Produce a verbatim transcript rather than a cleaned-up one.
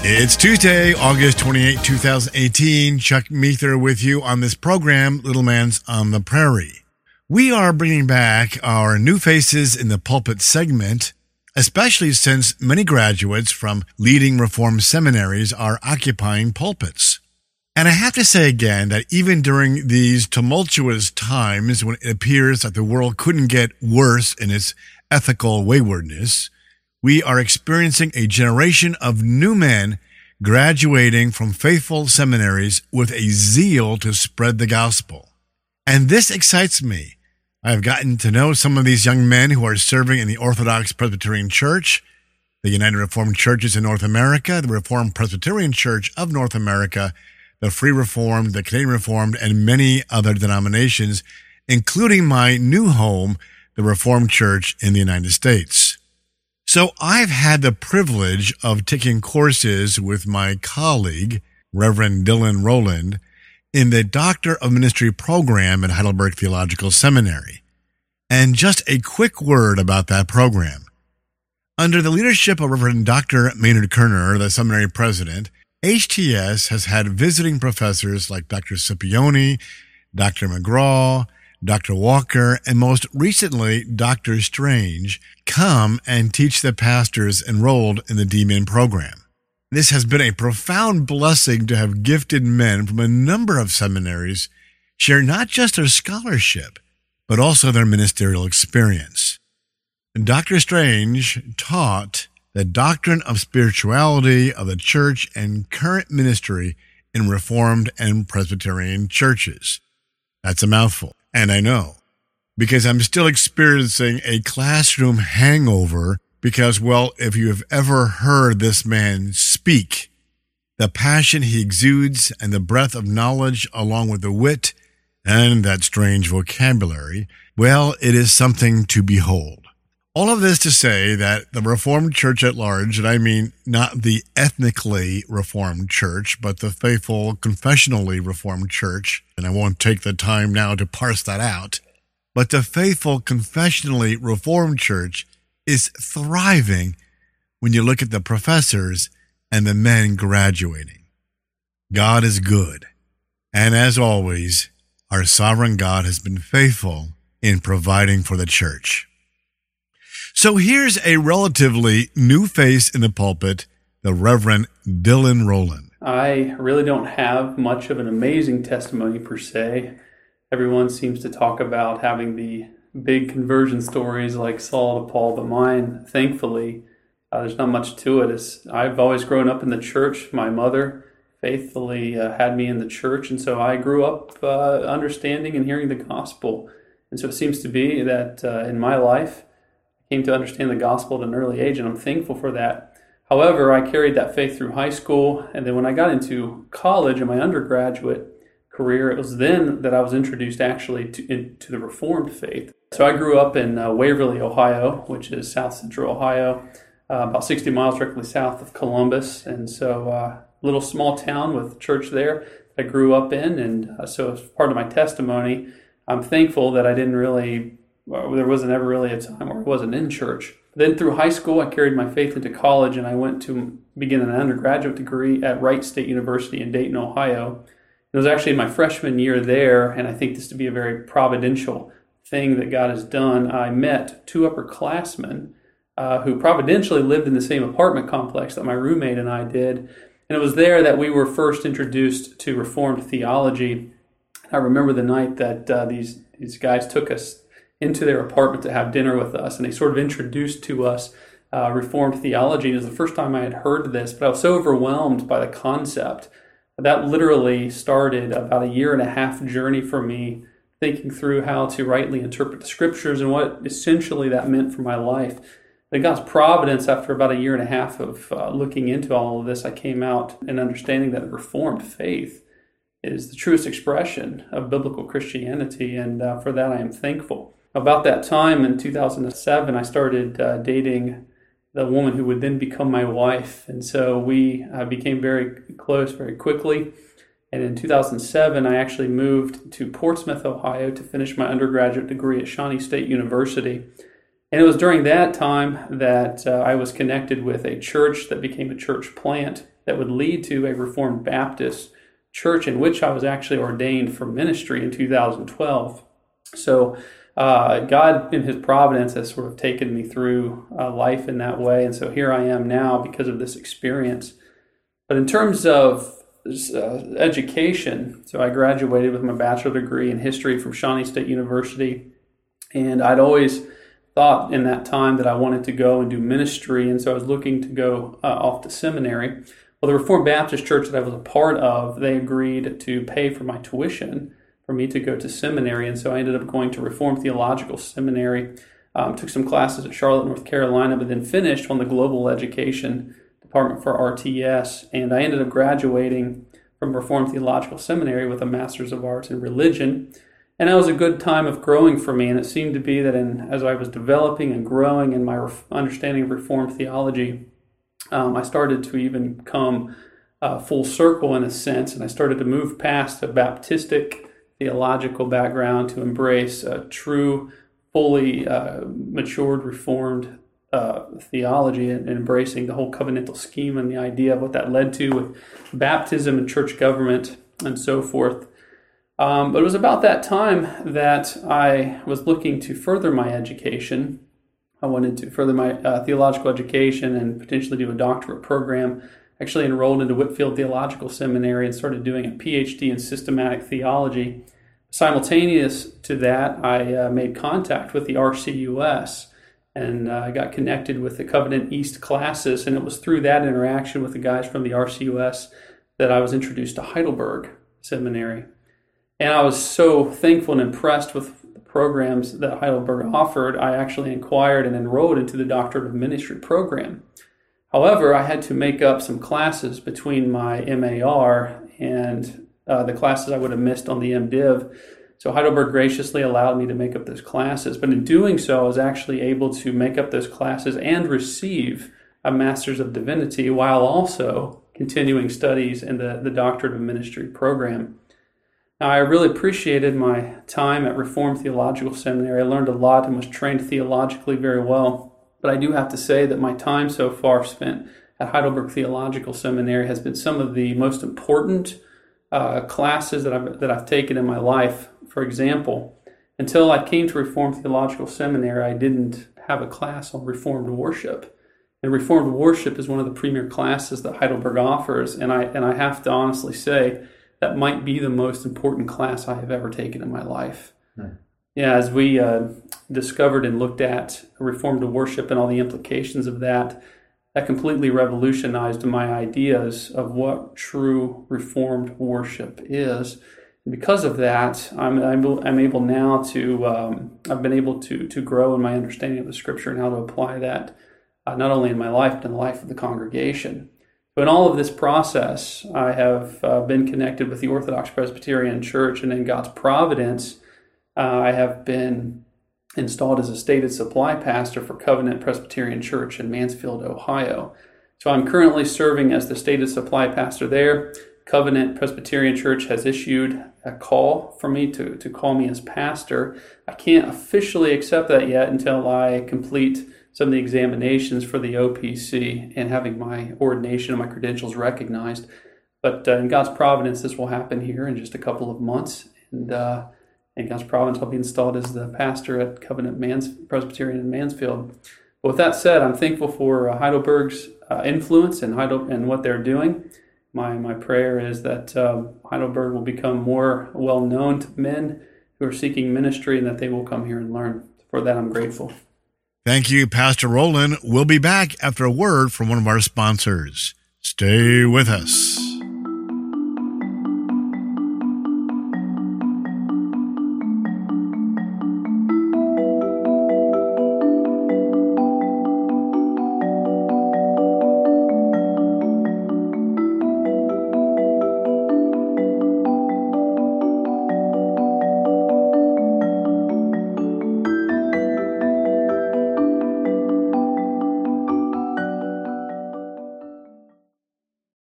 It's Tuesday, August twenty-eighth, twenty eighteen. Chuck Meether with you on this program, Little Man's on the Prairie. We are bringing back our New Faces in the Pulpit segment, especially since many graduates from leading Reformed seminaries are occupying pulpits. And I have to say again that even during these tumultuous times when it appears that the world couldn't get worse in its ethical waywardness, we are experiencing a generation of new men graduating from faithful seminaries with a zeal to spread the gospel. And this excites me. I have gotten to know some of these young men who are serving in the Orthodox Presbyterian Church, the United Reformed Churches in North America, the Reformed Presbyterian Church of North America, the Free Reformed, the Canadian Reformed, and many other denominations, including my new home, the Reformed Church in the United States. So I've had the privilege of taking courses with my colleague, Reverend Dylan Rowland, in the Doctor of Ministry program at Heidelberg Theological Seminary. And just a quick word about that program. Under the leadership of Reverend Doctor Maynard Kerner, the seminary president, H T S has had visiting professors like Doctor Scipione, Doctor McGraw, Doctor Walker, and most recently, Doctor Strange, come and teach the pastors enrolled in the D Min program. This has been a profound blessing to have gifted men from a number of seminaries share not just their scholarship, but also their ministerial experience. Doctor Strange taught the doctrine of spirituality of the church and current ministry in Reformed and Presbyterian churches. That's a mouthful. And I know, because I'm still experiencing a classroom hangover because, well, if you have ever heard this man speak, the passion he exudes and the breadth of knowledge along with the wit and that strange vocabulary, well, it is something to behold. All of this to say that the Reformed Church at large, and I mean not the ethnically Reformed Church, but the faithful confessionally Reformed Church, and I won't take the time now to parse that out, but the faithful confessionally Reformed Church is thriving when you look at the professors and the men graduating. God is good, and as always, our sovereign God has been faithful in providing for the church. So here's a relatively new face in the pulpit, the Reverend Dylan Rowland. I really don't have much of an amazing testimony per se. Everyone seems to talk about having the big conversion stories like Saul to Paul, but mine, thankfully, uh, there's not much to it. It's, I've always grown up in the church. My mother faithfully uh, had me in the church, and so I grew up uh, understanding and hearing the gospel. And so it seems to be that uh, in my life, came to understand the gospel at an early age, and I'm thankful for that. However, I carried that faith through high school, and then when I got into college and my undergraduate career, it was then that I was introduced actually to, into the Reformed faith. So I grew up in uh, Waverly, Ohio, which is south central Ohio, uh, about sixty miles directly south of Columbus, and so a uh, little small town with church there I grew up in, and uh, so as part of my testimony, I'm thankful that I didn't really Well, there wasn't ever really a time where I wasn't in church. Then through high school, I carried my faith into college, and I went to begin an undergraduate degree at Wright State University in Dayton, Ohio. It was actually my freshman year there, and I think this to be a very providential thing that God has done. I met two upperclassmen uh, who providentially lived in the same apartment complex that my roommate and I did. And it was there that we were first introduced to Reformed theology. I remember the night that uh, these, these guys took us into their apartment to have dinner with us, and they sort of introduced to us uh, Reformed theology. It was the first time I had heard this, but I was so overwhelmed by the concept. That literally started about a year and a half journey for me, thinking through how to rightly interpret the scriptures and what essentially that meant for my life. But God's providence, after about a year and a half of uh, looking into all of this, I came out and understanding that the Reformed faith is the truest expression of biblical Christianity, and uh, for that I am thankful. About that time in two thousand seven, I started uh, dating the woman who would then become my wife. And so we uh, became very close very quickly. And in two thousand seven, I actually moved to Portsmouth, Ohio to finish my undergraduate degree at Shawnee State University. And it was during that time that uh, I was connected with a church that became a church plant that would lead to a Reformed Baptist church in which I was actually ordained for ministry in two thousand twelve. So uh, God, in his providence, has sort of taken me through uh, life in that way. And so here I am now because of this experience. But in terms of uh, education, so I graduated with my bachelor degree in history from Shawnee State University. And I'd always thought in that time that I wanted to go and do ministry. And so I was looking to go uh, off to seminary. Well, the Reformed Baptist church that I was a part of, they agreed to pay for my tuition for me to go to seminary. And so I ended up going to Reformed Theological Seminary, um, took some classes at Charlotte, North Carolina, but then finished on the Global Education Department for R T S. And I ended up graduating from Reformed Theological Seminary with a Master's of Arts in Religion. And that was a good time of growing for me. And it seemed to be that in, as I was developing and growing in my ref- understanding of Reformed theology, um, I started to even come uh, full circle in a sense. And I started to move past a Baptistic theological background to embrace a true, fully uh, matured Reformed uh, theology and, and embracing the whole covenantal scheme and the idea of what that led to with baptism and church government and so forth. Um, but it was about that time that I was looking to further my education. I wanted to further my uh, theological education and potentially do a doctorate program. Actually enrolled into Whitefield Theological Seminary and started doing a P H D in systematic theology. Simultaneous to that, I uh, made contact with the R C U S and I uh, got connected with the Covenant East classes. And it was through that interaction with the guys from the R C U S that I was introduced to Heidelberg Seminary. And I was so thankful and impressed with the programs that Heidelberg offered, I actually inquired and enrolled into the Doctorate of Ministry program. However, I had to make up some classes between my M A R and uh, the classes I would have missed on the MDiv. So Heidelberg graciously allowed me to make up those classes. But in doing so, I was actually able to make up those classes and receive a Master's of Divinity while also continuing studies in the, the Doctorate of Ministry program. Now, I really appreciated my time at Reformed Theological Seminary. I learned a lot and was trained theologically very well. But I do have to say that my time so far spent at Heidelberg Theological Seminary has been some of the most important uh, classes that I've, that I've taken in my life. For example, until I came to Reformed Theological Seminary, I didn't have a class on Reformed worship. And Reformed worship is one of the premier classes that Heidelberg offers. And I, and I have to honestly say, that might be the most important class I have ever taken in my life. Hmm. Yeah, as we uh, discovered and looked at Reformed worship and all the implications of that, that completely revolutionized my ideas of what true Reformed worship is. And because of that, I'm, I'm, I'm able now to, um, I've been able to, to grow in my understanding of the Scripture and how to apply that, uh, not only in my life, but in the life of the congregation. So in all of this process, I have uh, been connected with the Orthodox Presbyterian Church, and in God's providence, uh, I have been installed as a stated supply pastor for Covenant Presbyterian Church in Mansfield, Ohio. So I'm currently serving as the stated supply pastor there. Covenant Presbyterian Church has issued a call for me to, to call me as pastor. I can't officially accept that yet until I complete some of the examinations for the O P C and having my ordination and my credentials recognized. But uh, in God's providence, this will happen here in just a couple of months. And uh, in God's providence, I'll be installed as the pastor at Covenant Mans- Presbyterian in Mansfield. But with that said, I'm thankful for uh, Heidelberg's uh, influence and, Heidel- and what they're doing. My, my prayer is that um, Heidelberg will become more well-known to men who are seeking ministry and that they will come here and learn. For that, I'm grateful. Thank you, Pastor Roland. We'll be back after a word from one of our sponsors. Stay with us.